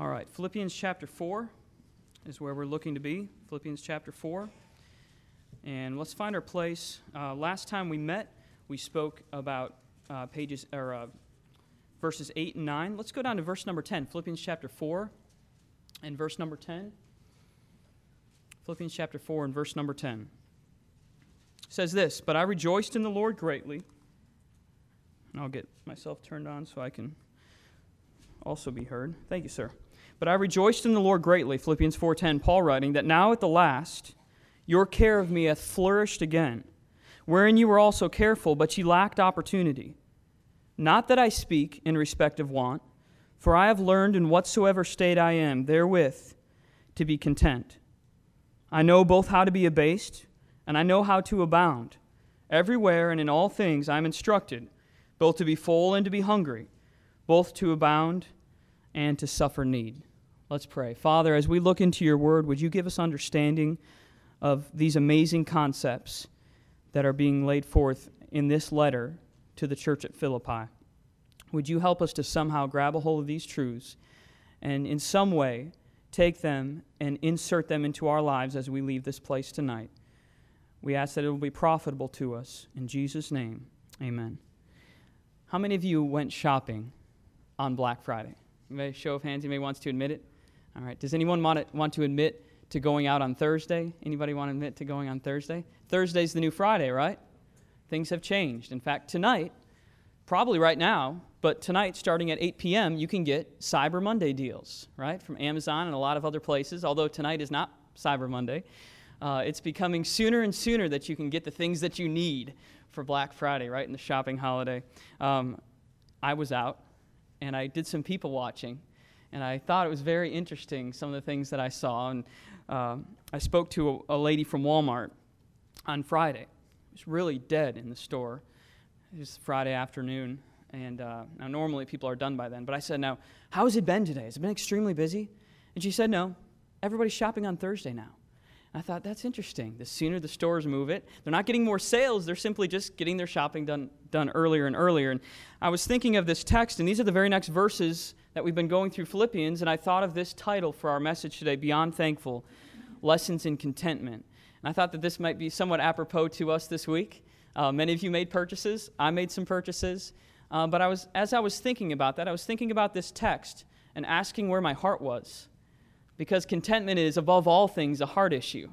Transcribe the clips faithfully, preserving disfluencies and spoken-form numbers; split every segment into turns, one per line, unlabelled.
All right, Philippians chapter four is where we're looking to be. Philippians chapter four. And let's find our place. Uh, last time we met, we spoke about uh, pages or uh, verses eight and nine. Let's go down to verse number ten. Philippians chapter four and verse number ten. Philippians chapter four and verse number ten. It says this, "But I rejoiced in the Lord greatly." And I'll get myself turned on so I can also be heard. Thank you, sir. "But I rejoiced in the Lord greatly," Philippians four ten, Paul writing, "that now at the last your care of me hath flourished again, wherein you were also careful, but ye lacked opportunity. Not that I speak in respect of want, for I have learned in whatsoever state I am, therewith to be content. I know both how to be abased, and I know how to abound. Everywhere and in all things I am instructed, both to be full and to be hungry, both to abound and to suffer need." Let's pray. Father, as we look into your word, would you give us understanding of these amazing concepts that are being laid forth in this letter to the church at Philippi? Would you help us to somehow grab a hold of these truths and in some way take them and insert them into our lives as we leave this place tonight? We ask that it will be profitable to us. In Jesus' name, amen. How many of you went shopping on Black Friday? Anybody, show of hands, anybody wants to admit it? All right. Does anyone want to, want to admit to going out on Thursday? Anybody want to admit to going on Thursday? Thursday's the new Friday, right? Things have changed. In fact, tonight, probably right now, but tonight starting at eight p.m., you can get Cyber Monday deals, right, from Amazon and a lot of other places, although tonight is not Cyber Monday. Uh, it's becoming sooner and sooner that you can get the things that you need for Black Friday, right, in the shopping holiday. Um, I was out, and I did some people watching, and I thought it was very interesting, some of the things that I saw. And uh, I spoke to a, a lady from Walmart on Friday. It was really dead in the store. It was Friday afternoon, and uh, now normally people are done by then. But I said, "Now, how has it been today? Has it been extremely busy?" And she said, "No, everybody's shopping on Thursday now." I thought, that's interesting. The sooner the stores move it, they're not getting more sales, they're simply just getting their shopping done done earlier and earlier. And I was thinking of this text, and these are the very next verses that we've been going through Philippians, and I thought of this title for our message today, Beyond Thankful, Lessons in Contentment. And I thought that this might be somewhat apropos to us this week. Uh, many of you made purchases. I made some purchases. Uh, but I was, as I was thinking about that, I was thinking about this text and asking where my heart was. Because contentment is, above all things, a heart issue.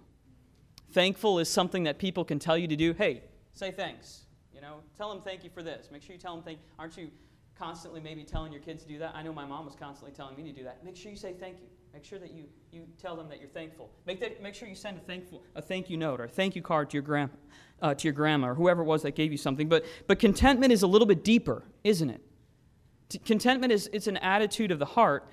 Thankful is something that people can tell you to do. Hey, say thanks. You know, tell them thank you for this. Make sure you tell them thank you. Aren't you constantly maybe telling your kids to do that? I know my mom was constantly telling me to do that. Make sure you say thank you. Make sure that you, you tell them that you're thankful. Make that. Make sure you send a thankful a thank you note or a thank you card to your grand uh, to your grandma or whoever it was that gave you something. But but contentment is a little bit deeper, isn't it? T- contentment is it's an attitude of the heart.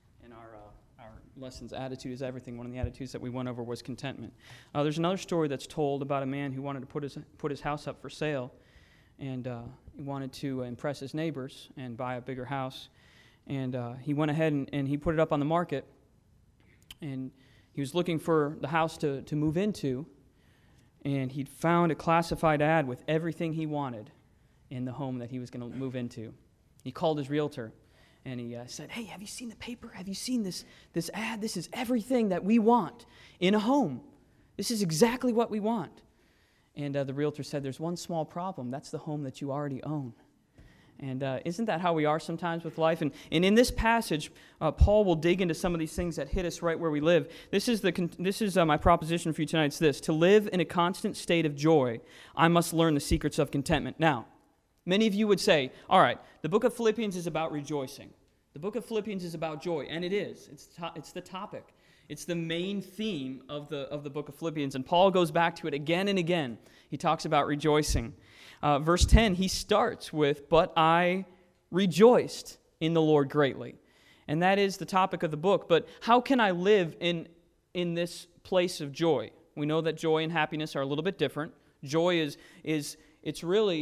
Lessons, attitude is everything. One of the attitudes that we went over was contentment. Uh, there's another story that's told about a man who wanted to put his put his house up for sale, and uh, he wanted to impress his neighbors and buy a bigger house. And uh, he went ahead and, and he put it up on the market, and he was looking for the house to, to move into, and he'd found a classified ad with everything he wanted in the home that he was going to move into. He called his realtor. And he uh, said, "Hey, have you seen the paper? Have you seen this, this ad? This is everything that we want in a home. This is exactly what we want." And uh, the realtor said, "There's one small problem. That's the home that you already own." And uh, isn't that how we are sometimes with life? And, and in this passage, uh, Paul will dig into some of these things that hit us right where we live. This is, the con- this is uh, my proposition for you tonight. It's this: to live in a constant state of joy, I must learn the secrets of contentment. Now, many of you would say, all right, the book of Philippians is about rejoicing. The book of Philippians is about joy, and it is. It's to- it's the topic. It's the main theme of the of the book of Philippians, and Paul goes back to it again and again. He talks about rejoicing. Uh, verse ten, he starts with, "But I rejoiced in the Lord greatly." And that is the topic of the book. But how can I live in, in this place of joy? We know that joy and happiness are a little bit different. Joy is is it's really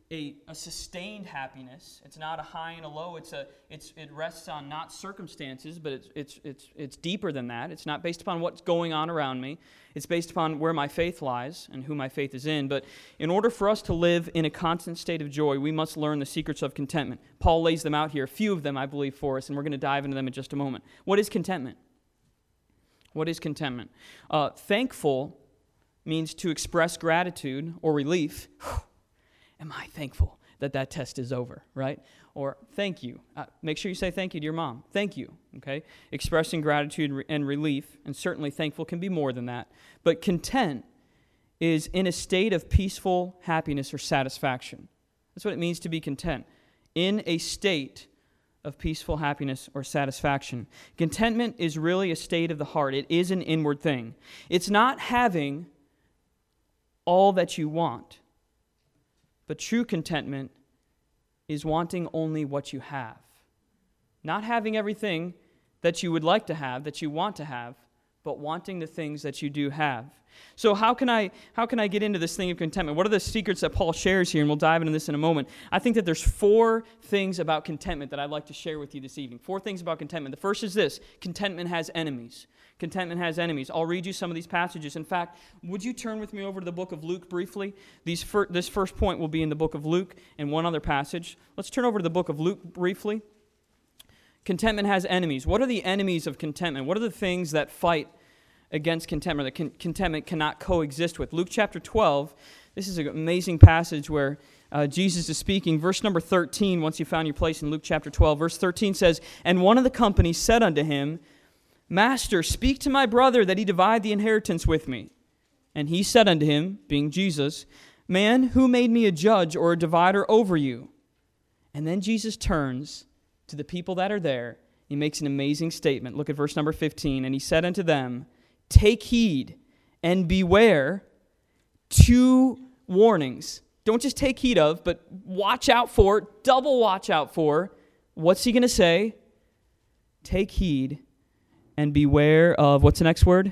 a, a sustained happiness. It's not a high and a low. It's a it's it rests on not circumstances, but it's it's it's it's deeper than that. It's not based upon what's going on around me. It's based upon where my faith lies and who my faith is in. But in order for us to live in a constant state of joy, we must learn the secrets of contentment. Paul lays them out here, a few of them, I believe, for us, and we're going to dive into them in just a moment. What is contentment? What is contentment? Uh, thankful means to express gratitude or relief. Am I thankful that that test is over, right? Or thank you. Uh, make sure you say thank you to your mom. Thank you, okay? Expressing gratitude and relief, and certainly thankful can be more than that. But content is in a state of peaceful happiness or satisfaction. That's what it means to be content. In a state of peaceful happiness or satisfaction. Contentment is really a state of the heart. It is an inward thing. It's not having all that you want. But true contentment is wanting only what you have. Not having everything that you would like to have, that you want to have, but wanting the things that you do have. So how can I how can I get into this thing of contentment? What are the secrets that Paul shares here? And we'll dive into this in a moment. I think that there's four things about contentment that I'd like to share with you this evening. Four things about contentment. The first is this: contentment has enemies. Contentment has enemies. I'll read you some of these passages. In fact, would you turn with me over to the book of Luke briefly? These fir- this first point will be in the book of Luke and one other passage. Let's turn over to the book of Luke briefly. Contentment has enemies. What are the enemies of contentment? What are the things that fight against contentment, that con- contentment cannot coexist with? Luke chapter twelve, this is an amazing passage where uh, Jesus is speaking. Verse number thirteen, once you found your place in Luke chapter twelve, verse thirteen says, "And one of the company said unto him, Master, speak to my brother that he divide the inheritance with me. And he said unto him," being Jesus, "Man, who made me a judge or a divider over you?" And then Jesus turns to the people that are there. He makes an amazing statement. Look at verse number fifteen. "And he said unto them, Take heed and beware." Two warnings. Don't just take heed of, but watch out for, double watch out for. What's he going to say? Take heed and beware of, what's the next word?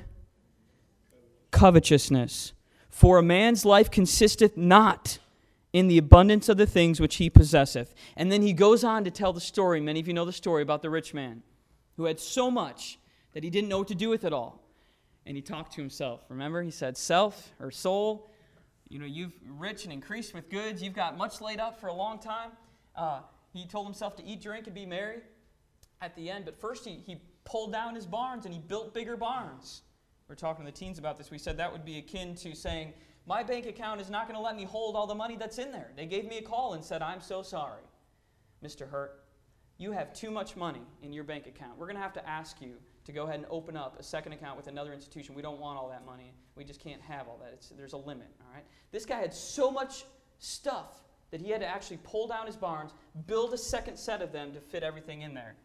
Covetousness. "For a man's life consisteth not in the abundance of the things which he possesseth." And then he goes on to tell the story. Many of you know the story about the rich man who had so much that he didn't know what to do with it all. And he talked to himself. Remember, he said, "Self," or soul, you know, you've rich and increased with goods. You've got much laid up for a long time. Uh, he told himself to eat, drink, and be merry at the end. But first he, he pulled down his barns and he built bigger barns. We were talking to the teens about this. We said that would be akin to saying, my bank account is not going to let me hold all the money that's in there. They gave me a call and said, "I'm so sorry, Mister Hurt. You have too much money in your bank account. We're going to have to ask you to go ahead and open up a second account with another institution. We don't want all that money. We just can't have all that. It's, there's a limit." All right. This guy had so much stuff that he had to actually pull down his barns, build a second set of them to fit everything in there.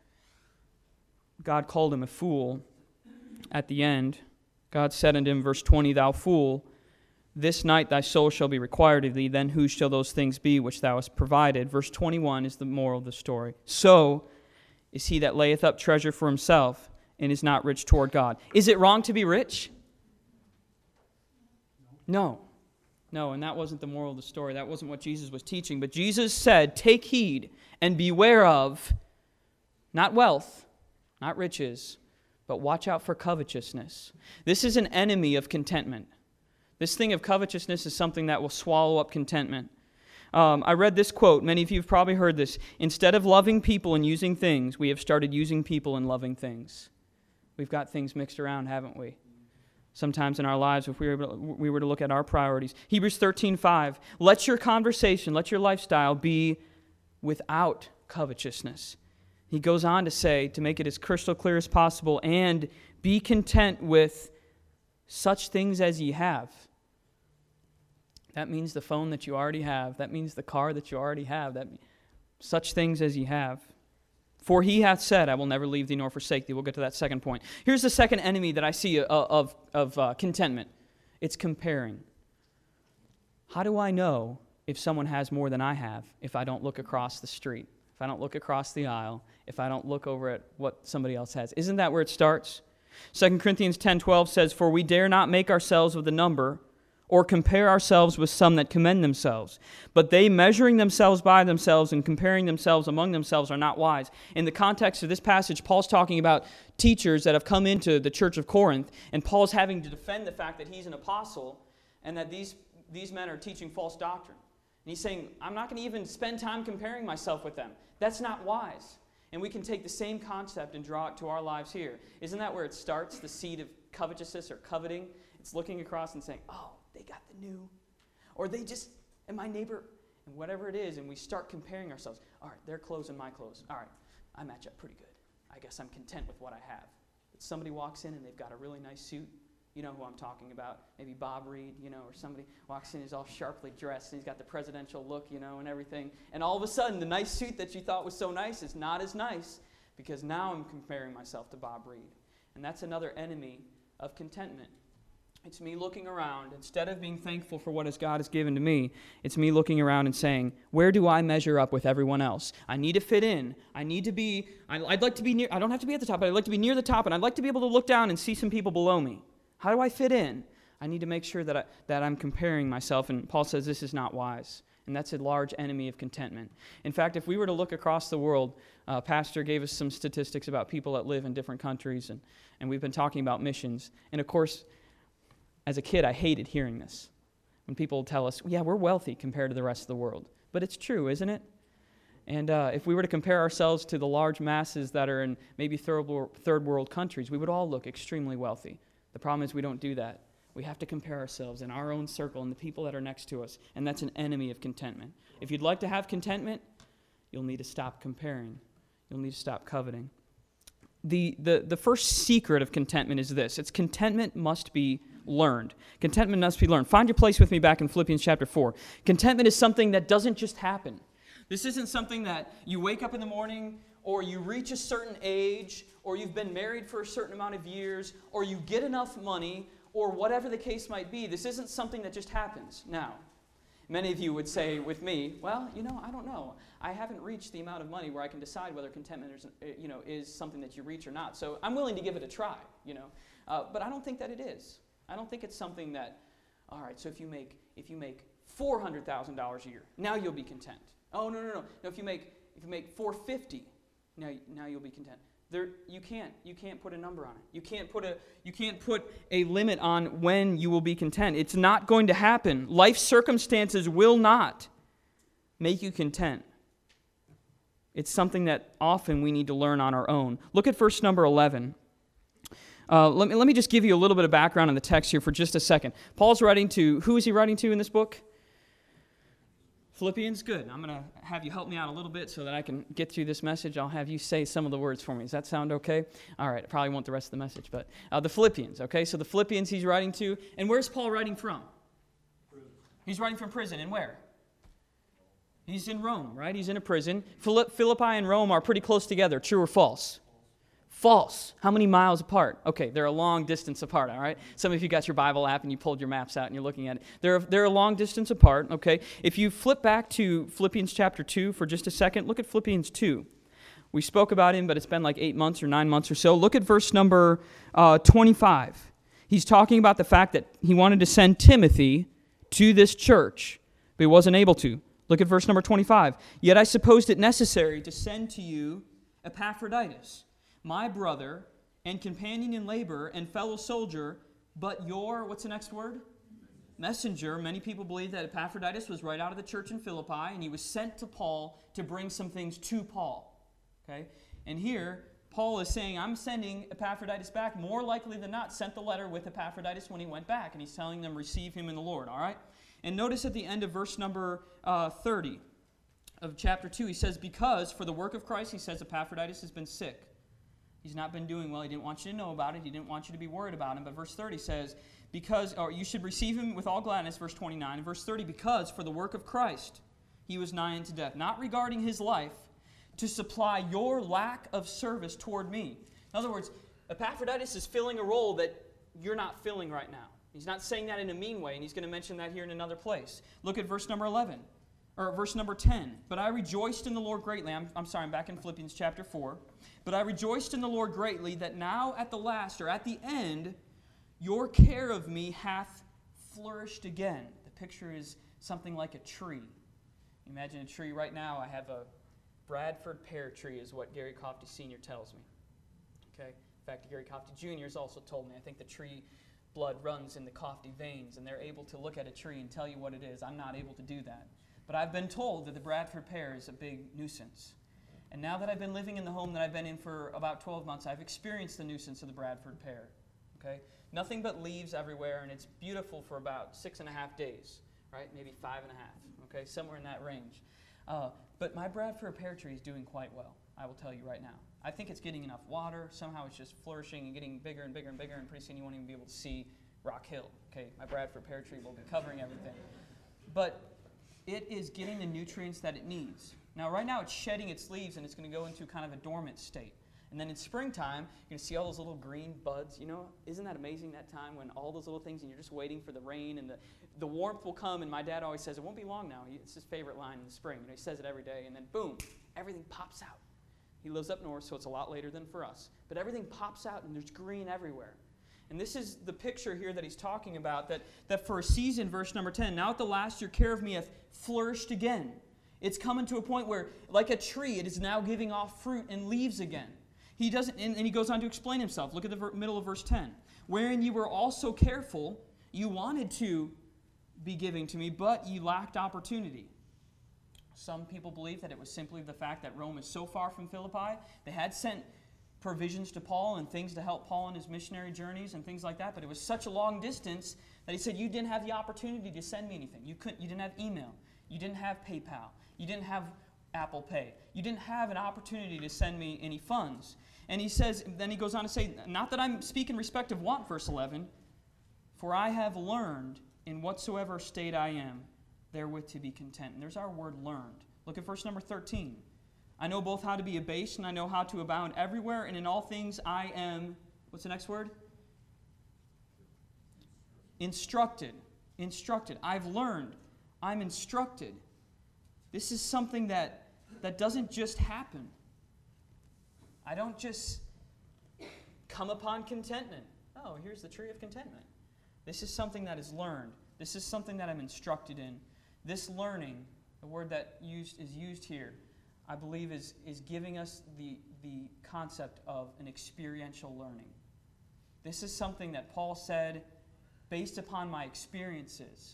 God called him a fool at the end. God said unto him, verse twenty, "Thou fool, this night thy soul shall be required of thee. Then whose shall those things be which thou hast provided?" Verse twenty-one is the moral of the story. "So is he that layeth up treasure for himself and is not rich toward God." Is it wrong to be rich? No. No, and that wasn't the moral of the story. That wasn't what Jesus was teaching. But Jesus said, take heed and beware of, not wealth, not riches, but watch out for covetousness. This is an enemy of contentment. This thing of covetousness is something that will swallow up contentment. Um, I read this quote. Many of you have probably heard this. "Instead of loving people and using things, we have started using people and loving things." We've got things mixed around, haven't we? Sometimes in our lives, if we were, to, we were to look at our priorities. Hebrews thirteen five, "Let your conversation, let your lifestyle be without covetousness." He goes on to say, to make it as crystal clear as possible, "And be content with such things as ye have." That means the phone that you already have. That means the car that you already have. That such things as ye have. "For he hath said, I will never leave thee nor forsake thee." We'll get to that second point. Here's the second enemy that I see of, of, of uh, contentment. It's comparing. How do I know if someone has more than I have if I don't look across the street, if I don't look across the aisle, if I don't look over at what somebody else has? Isn't that where it starts? Second Corinthians ten twelve says, "For we dare not make ourselves of the number, or compare ourselves with some that commend themselves. But they, measuring themselves by themselves and comparing themselves among themselves, are not wise. In the context of this passage, Paul's talking about teachers that have come into the church of Corinth, and Paul's having to defend the fact that he's an apostle and that these, these men are teaching false doctrine. And he's saying, I'm not going to even spend time comparing myself with them. That's not wise. And we can take the same concept and draw it to our lives here. Isn't that where it starts, the seed of covetousness or coveting? It's looking across and saying, oh, they got the new, or they just, and my neighbor, and whatever it is, and we start comparing ourselves. All right, their clothes and my clothes. All right, I match up pretty good. I guess I'm content with what I have. But somebody walks in and they've got a really nice suit. You know who I'm talking about. Maybe Bob Reed, you know, or somebody walks in, he's all sharply dressed, and he's got the presidential look, you know, and everything. And all of a sudden, the nice suit that you thought was so nice is not as nice, because now I'm comparing myself to Bob Reed. And that's another enemy of contentment. It's me looking around. Instead of being thankful for what God has given to me, it's me looking around and saying, where do I measure up with everyone else? I need to fit in. I need to be, I'd like to be near, I don't have to be at the top, but I'd like to be near the top, and I'd like to be able to look down and see some people below me. How do I fit in? I need to make sure that, I, that I'm comparing myself, and Paul says this is not wise. And that's a large enemy of contentment. In fact, if we were to look across the world, uh, Pastor gave us some statistics about people that live in different countries, and, and we've been talking about missions. And of course, as a kid, I hated hearing this. When people tell us, yeah, we're wealthy compared to the rest of the world. But it's true, isn't it? And uh, if we were to compare ourselves to the large masses that are in maybe third world, third world countries, we would all look extremely wealthy. The problem is we don't do that. We have to compare ourselves in our own circle and the people that are next to us, and that's an enemy of contentment. If you'd like to have contentment, you'll need to stop comparing. You'll need to stop coveting. The, the, the first secret of contentment is this. It's contentment must be learned. Contentment must be learned. Find your place with me back in Philippians chapter four. Contentment is something that doesn't just happen. This isn't something that you wake up in the morning, or you reach a certain age, or you've been married for a certain amount of years, or you get enough money, or whatever the case might be. This isn't something that just happens. Now, many of you would say with me, well, you know, I don't know. I haven't reached the amount of money where I can decide whether contentment is, you know, is something that you reach or not. So I'm willing to give it a try, you know. Uh, but I don't think that it is. I don't think it's something that, all right, so if you make if you make four hundred thousand dollars a year, now you'll be content. Oh, no, no, no. No, if you make if you make four hundred fifty thousand dollars, now now you'll be content. There, you can't you can't put a number on it. You can't put a you can't put a limit on when you will be content. It's not going to happen. Life circumstances will not make you content. It's something that often we need to learn on our own. Look at verse number eleven. Uh, let me let me just give you a little bit of background on the text here for just a second. Paul's writing to, who is he writing to in this book? Philippians? Good. I'm going to have you help me out a little bit so that I can get through this message. I'll have you say some of the words for me. Does that sound okay? All right. I probably won't the rest of the message, but uh, the Philippians, okay? So the Philippians he's writing to, and where's Paul writing from? Prison. He's writing from prison, and where? He's in Rome, right? He's in a prison. Philippi and Rome are pretty close together. True or false? False. How many miles apart? Okay, they're a long distance apart, all right? Some of you got your Bible app and you pulled your maps out and you're looking at it. They're, they're a long distance apart, okay? If you flip back to Philippians chapter two for just a second, look at Philippians two. We spoke about him, but it's been like eight months or nine months or so. Look at verse number uh, twenty-five. He's talking about the fact that he wanted to send Timothy to this church, but he wasn't able to. Look at verse number twenty-five. Yet I supposed it necessary to send to you Epaphroditus, my brother and companion in labor and fellow soldier, but your, what's the next word? Messenger. Many people believe that Epaphroditus was right out of the church in Philippi, and he was sent to Paul to bring some things to Paul. Okay? And here, Paul is saying, I'm sending Epaphroditus back. More likely than not, sent the letter with Epaphroditus when he went back, and he's telling them, receive him in the Lord. All right? And notice at the end of verse number uh, thirty of chapter two, he says, because for the work of Christ, he says, Epaphroditus has been sick. He's not been doing well. He didn't want you to know about it. He didn't want you to be worried about him. But verse thirty says, because, or you should receive him with all gladness, verse twenty-nine. And verse thirty, because for the work of Christ, he was nigh unto death. Not regarding his life, to supply your lack of service toward me. In other words, Epaphroditus is filling a role that you're not filling right now. He's not saying that in a mean way, and he's going to mention that here in another place. Look at verse number eleven, or verse number ten. But I rejoiced in the Lord greatly. I'm, I'm sorry, I'm back in Philippians chapter four. But I rejoiced in the Lord greatly that now at the last, or at the end, your care of me hath flourished again. The picture is something like a tree. Imagine a tree right now. I have a Bradford pear tree is what Gary Cofty Senior tells me. Okay. In fact, Gary Cofty Junior has also told me, I think the tree blood runs in the Cofty veins, and they're able to look at a tree and tell you what it is. I'm not able to do that. But I've been told that the Bradford pear is a big nuisance. And now that I've been living in the home that I've been in for about twelve months, I've experienced the nuisance of the Bradford pear. Okay? Nothing but leaves everywhere, and it's beautiful for about six and a half days, right? Maybe five and a half, okay? Somewhere in that range. Uh, but my Bradford pear tree is doing quite well, I will tell you right now. I think it's getting enough water. Somehow it's just flourishing and getting bigger and bigger and bigger, and pretty soon you won't even be able to see Rock Hill. Okay, my Bradford pear tree will be covering everything. But it is getting the nutrients that it needs. Now, right now it's shedding its leaves, and it's going to go into kind of a dormant state. And then in springtime, you're going to see all those little green buds. You know, isn't that amazing, that time when all those little things, and you're just waiting for the rain, and the, the warmth will come, and my dad always says, it won't be long now. It's his favorite line in the spring. You know, he says it every day, and then boom, everything pops out. He lives up north, so it's a lot later than for us. But everything pops out, and there's green everywhere. And this is the picture here that he's talking about, that, that for a season, verse number ten, now at the last your care of me hath flourished again. It's coming to a point where, like a tree, it is now giving off fruit and leaves again. He doesn't, and, and he goes on to explain himself. Look at the ver- middle of verse ten. Wherein you were also careful, you wanted to be giving to me, but you lacked opportunity. Some people believe that it was simply the fact that Rome is so far from Philippi. They had sent provisions to Paul and things to help Paul in his missionary journeys and things like that, but it was such a long distance that he said, you didn't have the opportunity to send me anything. You couldn't. You didn't have email. You didn't have PayPal. You didn't have Apple Pay. You didn't have an opportunity to send me any funds. And he says, then he goes on to say, not that I'm speaking respect of want, verse eleven, for I have learned in whatsoever state I am, therewith to be content. And there's our word learned. Look at verse number thirteen. I know both how to be abased and I know how to abound everywhere, and in all things I am, what's the next word? Instructed. Instructed. I've learned. I'm instructed. This is something that, that doesn't just happen. I don't just come upon contentment. Oh, here's the tree of contentment. This is something that is learned. This is something that I'm instructed in. This learning, the word that used, is used here, I believe is, is giving us the, the concept of an experiential learning. This is something that Paul said, based upon my experiences,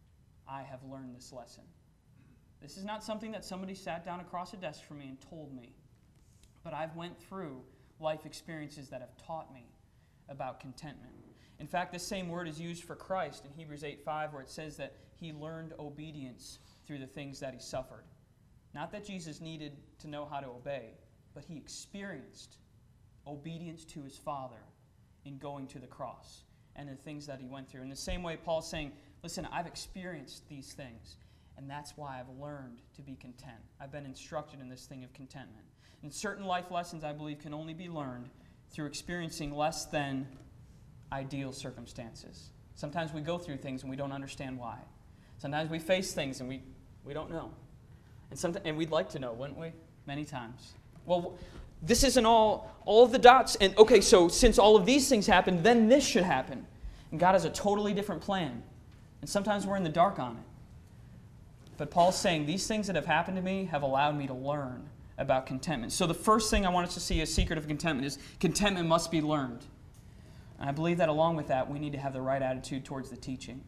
I have learned this lesson. This is not something that somebody sat down across a desk for me and told me. But I've went through life experiences that have taught me about contentment. In fact, this same word is used for Christ in Hebrews eight five, where it says that he learned obedience through the things that he suffered. Not that Jesus needed to know how to obey, but he experienced obedience to his Father in going to the cross and the things that he went through. In the same way, Paul's saying, listen, I've experienced these things, and that's why I've learned to be content. I've been instructed in this thing of contentment. And certain life lessons, I believe, can only be learned through experiencing less than ideal circumstances. Sometimes we go through things and we don't understand why. Sometimes we face things and we, we don't know. And sometimes, and we'd like to know, wouldn't we? Many times. Well, this isn't all, all of the dots. And okay, so since all of these things happened, then this should happen. And God has a totally different plan. And sometimes we're in the dark on it. But Paul's saying, these things that have happened to me have allowed me to learn about contentment. So the first thing I want us to see as secret of contentment is contentment must be learned. And I believe that along with that, we need to have the right attitude towards the teaching.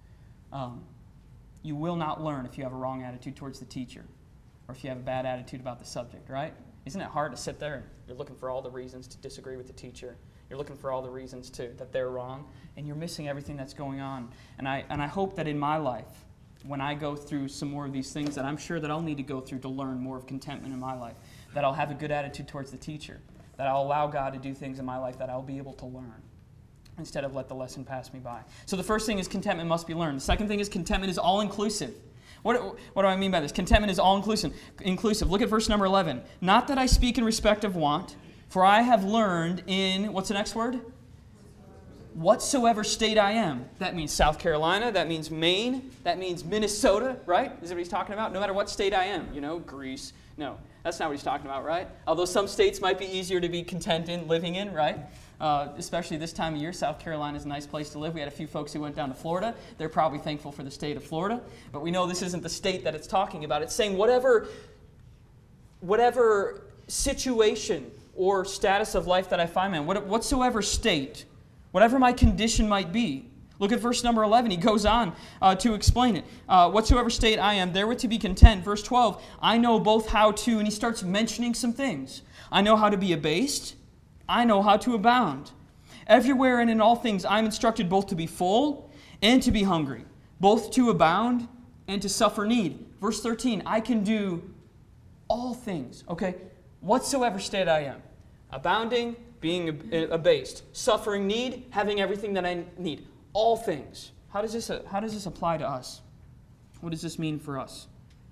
Um, you will not learn if you have a wrong attitude towards the teacher, or if you have a bad attitude about the subject, right? Isn't it hard to sit there and you're looking for all the reasons to disagree with the teacher? You're looking for all the reasons to that they're wrong, and you're missing everything that's going on. And I and I hope that in my life, when I go through some more of these things that I'm sure that I'll need to go through to learn more of contentment in my life, that I'll have a good attitude towards the teacher, that I'll allow God to do things in my life that I'll be able to learn instead of let the lesson pass me by. So the first thing is contentment must be learned. The second thing is contentment is all-inclusive. What, what do I mean by this? Contentment is all-inclusive. Inclusive. Look at verse number eleven. Not that I speak in respect of want, for I have learned in, what's the next word? Whatsoever state I am. That means South Carolina, that means Maine, that means Minnesota, right? Is that what he's talking about? No matter what state I am, you know, Greece. No. That's not what he's talking about, right? Although some states might be easier to be content in, living in, right? Uh, especially this time of year, South Carolina is a nice place to live. We had a few folks who went down to Florida. They're probably thankful for the state of Florida. But we know this isn't the state that it's talking about. It's saying whatever, whatever situation or status of life that I find in, whatsoever state, whatever my condition might be. Look at verse number eleven. He goes on uh, to explain it. Uh, whatsoever state I am, therewith to be content. Verse twelve, I know both how to, and he starts mentioning some things. I know how to be abased. I know how to abound. Everywhere and in all things I am instructed both to be full and to be hungry, both to abound and to suffer need. Verse thirteen, I can do all things. Okay, whatsoever state I am. Abounding, being abased. Suffering need, having everything that I need. All things. How does this, how does this apply to us? What does this mean for us?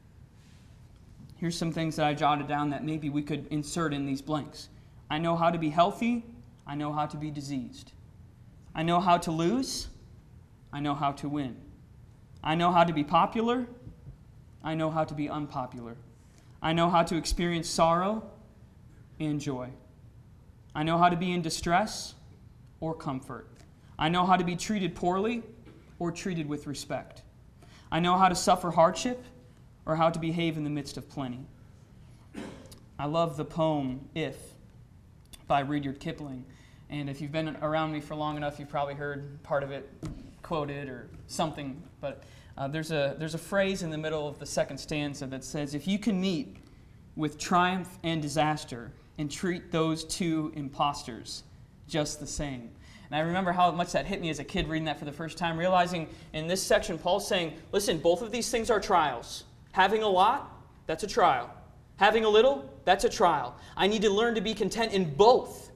Here's some things that I jotted down that maybe we could insert in these blanks. I know how to be healthy. I know how to be diseased. I know how to lose. I know how to win. I know how to be popular. I know how to be unpopular. I know how to experience sorrow and joy. I know how to be in distress or comfort. I know how to be treated poorly or treated with respect. I know how to suffer hardship or how to behave in the midst of plenty. I love the poem If by Rudyard Kipling. And if you've been around me for long enough, you've probably heard part of it quoted or something. But uh, there's a there's a phrase in the middle of the second stanza that says, if you can meet with triumph and disaster and treat those two impostors just the same. And I remember how much that hit me as a kid reading that for the first time, realizing in this section, Paul's saying, listen, both of these things are trials. Having a lot, that's a trial. Having a little, that's a trial. I need to learn to be content in both.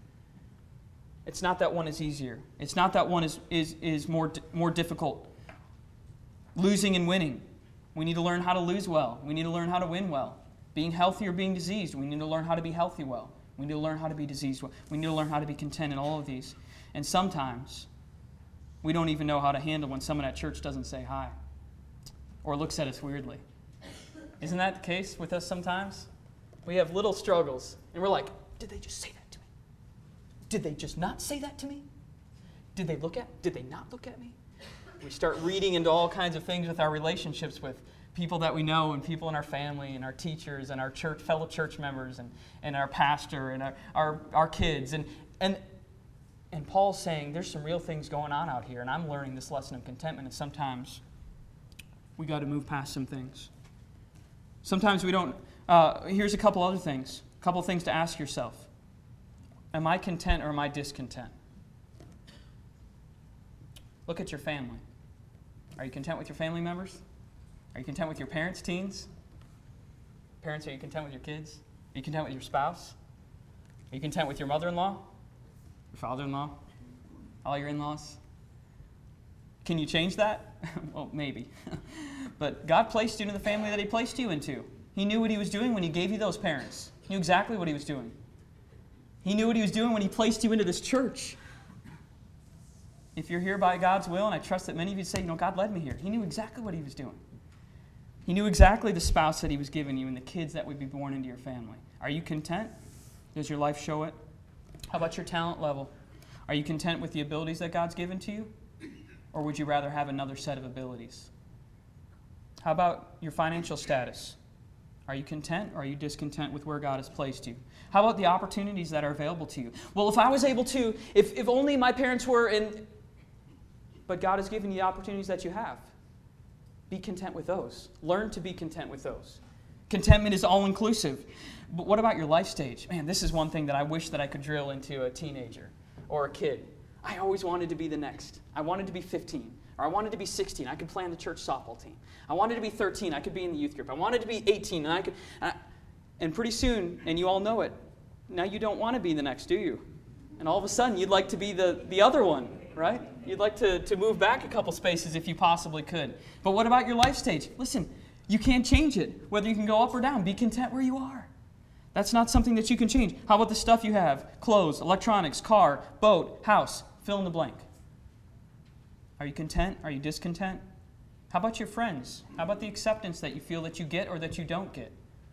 It's not that one is easier. It's not that one is, is, is more, more difficult. Losing and winning. We need to learn how to lose well. We need to learn how to win well. Being healthy or being diseased. We need to learn how to be healthy well. We need to learn how to be diseased well. We need to learn how to be content in all of these. And sometimes we don't even know how to handle when someone at church doesn't say hi or looks at us weirdly. Isn't that the case with us sometimes? We have little struggles, and we're like, did they just say that to me? Did they just not say that to me? Did they look at, did they not look at me? We start reading into all kinds of things with our relationships with people that we know and people in our family and our teachers and our church, fellow church members and, and our pastor and our, our, our kids. And, and, and Paul's saying there's some real things going on out here, and I'm learning this lesson of contentment, and sometimes we got to move past some things. Sometimes we don't. Uh, here's a couple other things. A couple things to ask yourself. Am I content or am I discontent? Look at your family. Are you content with your family members? Are you content with your parents, teens? Parents, are you content with your kids? Are you content with your spouse? Are you content with your mother-in-law? Your father-in-law? All your in-laws? Can you change that? Well, maybe. But God placed you in the family that He placed you into. He knew what He was doing when He gave you those parents. He knew exactly what He was doing. He knew what He was doing when He placed you into this church. If you're here by God's will, and I trust that many of you say, you know, God led me here. He knew exactly what He was doing. He knew exactly the spouse that He was giving you and the kids that would be born into your family. Are you content? Does your life show it? How about your talent level? Are you content with the abilities that God's given to you? Or would you rather have another set of abilities? How about your financial status? Are you content or are you discontent with where God has placed you? How about the opportunities that are available to you? Well, if I was able to, if, if only my parents were in, but God has given you the opportunities that you have. Be content with those. Learn to be content with those. Contentment is all-inclusive. But what about your life stage? Man, this is one thing that I wish that I could drill into a teenager or a kid. I always wanted to be the next. I wanted to be fifteen. Or I wanted to be sixteen. I could play on the church softball team. I wanted to be thirteen. I could be in the youth group. I wanted to be eighteen. And I could, and, I, and pretty soon, and you all know it, now you don't want to be the next, do you? And all of a sudden, you'd like to be the, the other one, right? You'd like to, to move back a couple spaces if you possibly could. But what about your life stage? Listen, you can't change it, whether you can go up or down. Be content where you are. That's not something that you can change. How about the stuff you have? Clothes, electronics, car, boat, house. Fill in the blank. Are you content? Are you discontent? How about your friends? How about the acceptance that you feel that you get or that you don't get?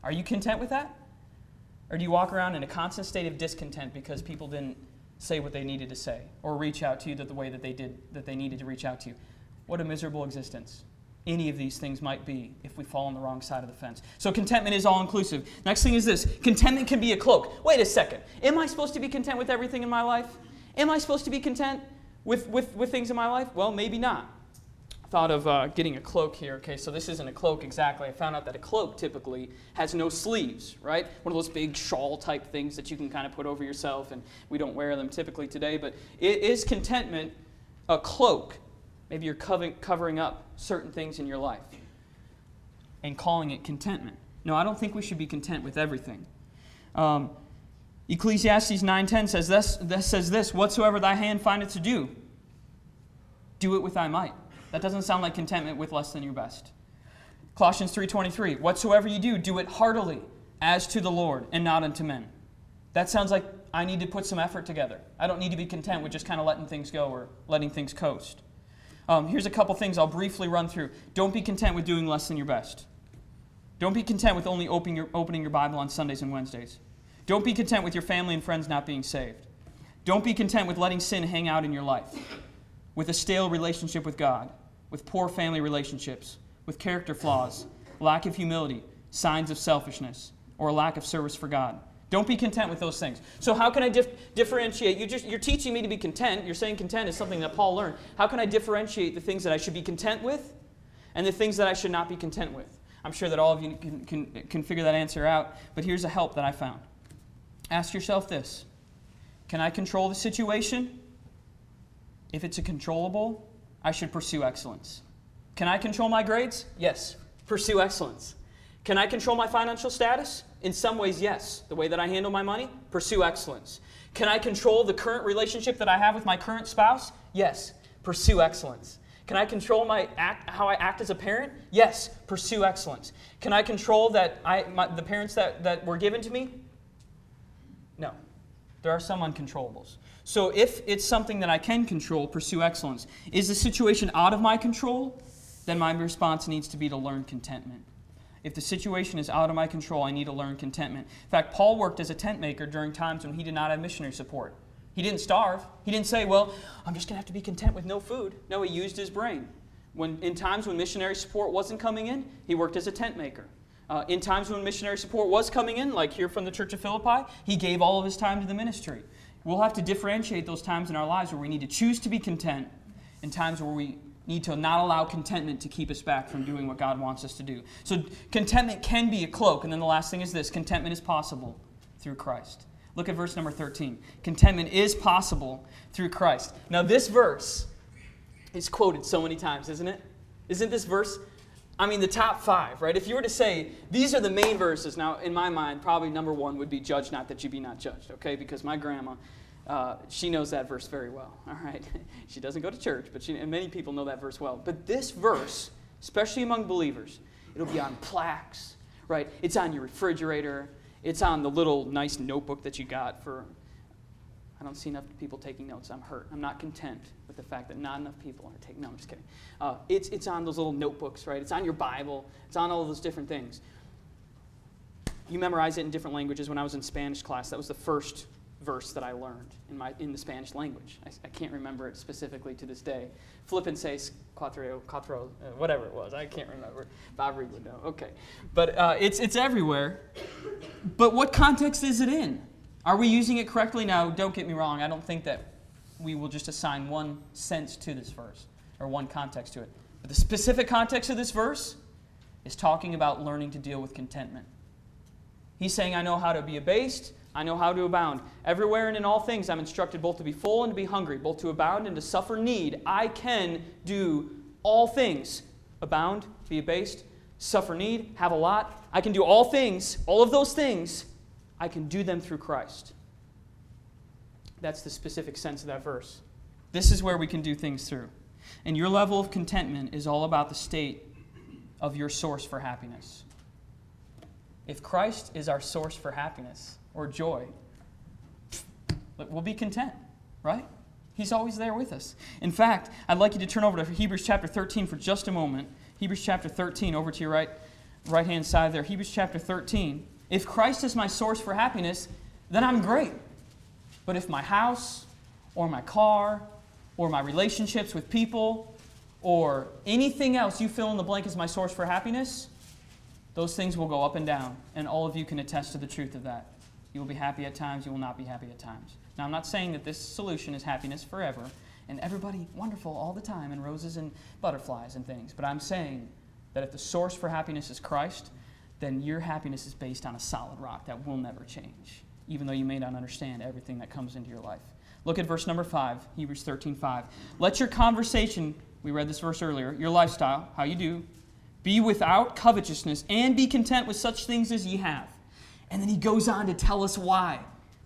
Are you content with that? Or do you walk around in a constant state of discontent because people didn't say what they needed to say or reach out to you the way that they did, that they needed to reach out to you? What a miserable existence any of these things might be if we fall on the wrong side of the fence. So contentment is all-inclusive. Next thing is this. Contentment can be a cloak. Wait a second. Am I supposed to be content with everything in my life? Am I supposed to be content with, with, with things in my life? Well, maybe not. I thought of uh, getting a cloak here. Okay, so this isn't a cloak exactly. I found out that a cloak typically has no sleeves, right? One of those big shawl-type things that you can kind of put over yourself, and we don't wear them typically today. But it is contentment a cloak? Maybe you're covering up certain things in your life and calling it contentment. No, I don't think we should be content with everything. Um, Ecclesiastes nine ten says this, this, says this, whatsoever thy hand findeth to do, do it with thy might. That doesn't sound like contentment with less than your best. Colossians three twenty-three, whatsoever you do, do it heartily, as to the Lord, and not unto men. That sounds like I need to put some effort together. I don't need to be content with just kind of letting things go or letting things coast. Um, here's a couple things I'll briefly run through. Don't be content with doing less than your best. Don't be content with only opening your, opening your Bible on Sundays and Wednesdays. Don't be content with your family and friends not being saved. Don't be content with letting sin hang out in your life, with a stale relationship with God, with poor family relationships, with character flaws, lack of humility, signs of selfishness, or a lack of service for God. Don't be content with those things. So how can I dif- differentiate? You just, you're teaching me to be content. You're saying content is something that Paul learned. How can I differentiate the things that I should be content with and the things that I should not be content with? I'm sure that all of you can, can, can figure that answer out, but here's a help that I found. Ask yourself this. Can I control the situation? If it's a controllable, I should pursue excellence. Can I control my grades? Yes. Pursue excellence. Can I control my financial status? In some ways, yes. The way that I handle my money? Pursue excellence. Can I control the current relationship that I have with my current spouse? Yes. Pursue excellence. Can I control my act, how I act as a parent? Yes. Pursue excellence. Can I control that I, my, the parents that, that were given to me? No. There are some uncontrollables. So if it's something that I can control, pursue excellence. Is the situation out of my control? Then my response needs to be to learn contentment. If the situation is out of my control, I need to learn contentment. In fact, Paul worked as a tent maker during times when he did not have missionary support. He didn't starve. He didn't say, well, I'm just going to have to be content with no food. No, he used his brain. When, in times when missionary support wasn't coming in, he worked as a tent maker. Uh, in times when missionary support was coming in, like here from the Church of Philippi, he gave all of his time to the ministry. We'll have to differentiate those times in our lives where we need to choose to be content and times where we need to not allow contentment to keep us back from doing what God wants us to do. So contentment can be a cloak. And then the last thing is this. Contentment is possible through Christ. Look at verse number thirteen. Contentment is possible through Christ. Now this verse is quoted so many times, isn't it? Isn't this verse, I mean, the top five, right? If you were to say, these are the main verses, now in my mind, probably number one would be judge not that you be not judged, okay? Because my grandma, Uh, she knows that verse very well, all right? She doesn't go to church, but she, and many people know that verse well. But this verse, especially among believers, it'll be on plaques, right? It's on your refrigerator. It's on the little nice notebook that you got for, I don't see enough people taking notes. I'm hurt. I'm not content with the fact that not enough people are taking, no, I'm just kidding. Uh, it's, it's on those little notebooks, right? It's on your Bible. It's on all of those different things. You memorize it in different languages. When I was in Spanish class, that was the first verse that I learned in my in the Spanish language. I, I can't remember it specifically to this day. Flippin' seis, cuatro, cuatro, uh, whatever it was. I can't remember. Bob Reed would know. Okay. But uh, it's it's everywhere. But what context is it in? Are we using it correctly? Now, don't get me wrong. I don't think that we will just assign one sense to this verse or one context to it. But the specific context of this verse is talking about learning to deal with contentment. He's saying, I know how to be abased. I know how to abound. Everywhere and in all things I'm instructed both to be full and to be hungry, both to abound and to suffer need. I can do all things. Abound, be abased, suffer need, have a lot. I can do all things, all of those things. I can do them through Christ. That's the specific sense of that verse. This is where we can do things through. And your level of contentment is all about the state of your source for happiness. If Christ is our source for happiness, or joy, we'll be content, right? He's always there with us. In fact, I'd like you to turn over to Hebrews chapter thirteen for just a moment. Hebrews chapter thirteen, over to your right. right-hand side there, Hebrews chapter thirteen. If Christ is my source for happiness, then I'm great. But if my house or my car or my relationships with people or anything else you fill in the blank as my source for happiness, those things will go up and down, and all of you can attest to the truth of that. You will be happy at times, you will not be happy at times. Now, I'm not saying that this solution is happiness forever, and everybody wonderful all the time, and roses and butterflies and things, but I'm saying that if the source for happiness is Christ, then your happiness is based on a solid rock that will never change, even though you may not understand everything that comes into your life. Look at verse number five, Hebrews thirteen five. Let your conversation, we read this verse earlier, your lifestyle, how you do, be without covetousness, and be content with such things as ye have. And then he goes on to tell us why.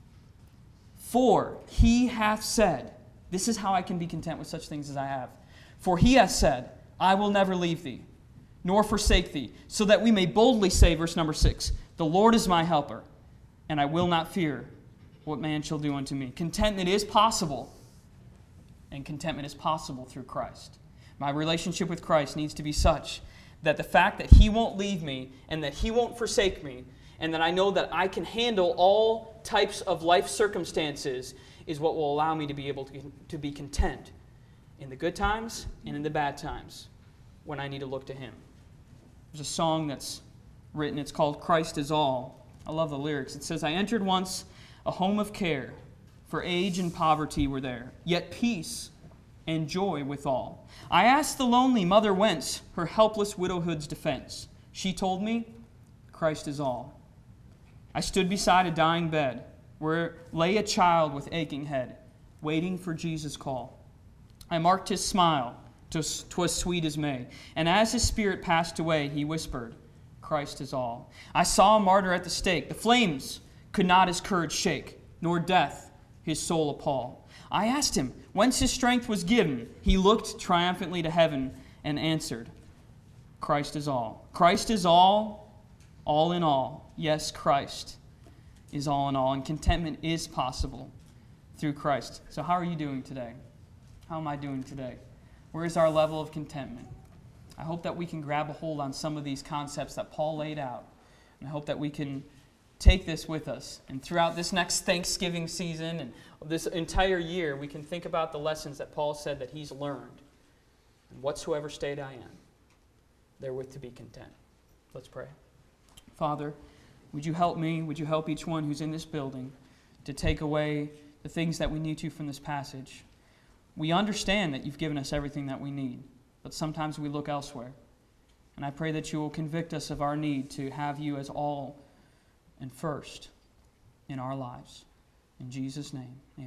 For he hath said, this is how I can be content with such things as I have. For he hath said, I will never leave thee, nor forsake thee, so that we may boldly say, verse number six, the Lord is my helper, and I will not fear what man shall do unto me. Contentment is possible, and contentment is possible through Christ. My relationship with Christ needs to be such that the fact that he won't leave me and that he won't forsake me and that I know that I can handle all types of life circumstances is what will allow me to be able to, to be content in the good times and in the bad times when I need to look to him. There's a song that's written, it's called Christ is All. I love the lyrics. It says, I entered once a home of care, for age and poverty were there, yet peace and joy withal. I asked the lonely mother whence her helpless widowhood's defense. She told me, Christ is all. I stood beside a dying bed, where lay a child with aching head, waiting for Jesus' call. I marked his smile, 'twas sweet as May, and as his spirit passed away, he whispered, Christ is all. I saw a martyr at the stake. The flames could not his courage shake, nor death his soul appall. I asked him whence his strength was given. He looked triumphantly to heaven and answered, Christ is all. Christ is all, all in all. Yes, Christ is all in all, and contentment is possible through Christ. So how are you doing today? How am I doing today? Where is our level of contentment? I hope that we can grab a hold on some of these concepts that Paul laid out, and I hope that we can take this with us. And throughout this next Thanksgiving season and this entire year, we can think about the lessons that Paul said that he's learned. And whatsoever state I am, therewith to be content. Let's pray. Father, would you help me, would you help each one who's in this building to take away the things that we need to from this passage? We understand that you've given us everything that we need, but sometimes we look elsewhere. And I pray that you will convict us of our need to have you as all and first in our lives. In Jesus' name, amen.